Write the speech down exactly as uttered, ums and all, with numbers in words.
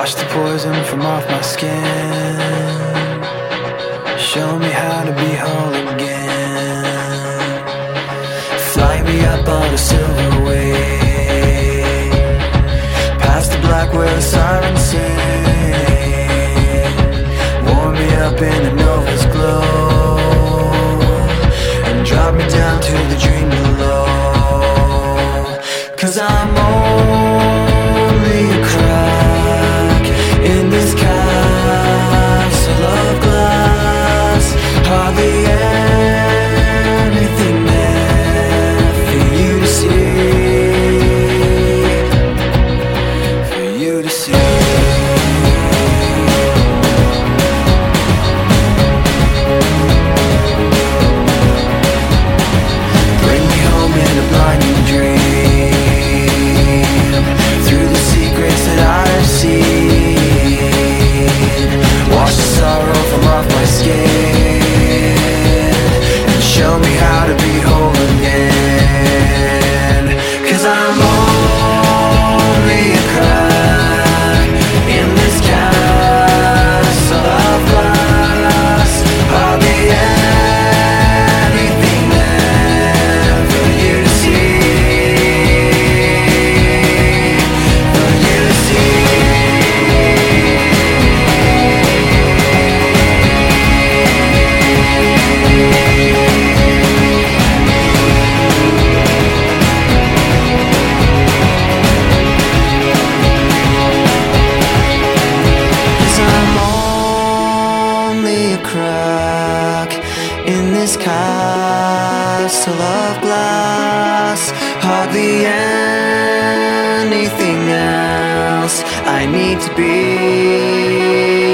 Wash the poison from off my skin. Show me how to be whole again. Fly me up on a silver wave, past the black where the sirens sing. Warm me up in the nova's glow, and drop me down to the dream below. 'Cause I'm only a crack in this castle of glass. Hardly anything there for you to see, for you to see. Bring me home in a blinding dream, through the secrets that I've seen. Wash the sorrow from off my skin, and show me how to be whole again. 'Cause I'm only a crack in this castle of glass. Hardly anything there for you to see, for you to see. Crack in this castle of glass. Hardly anything else I need to be.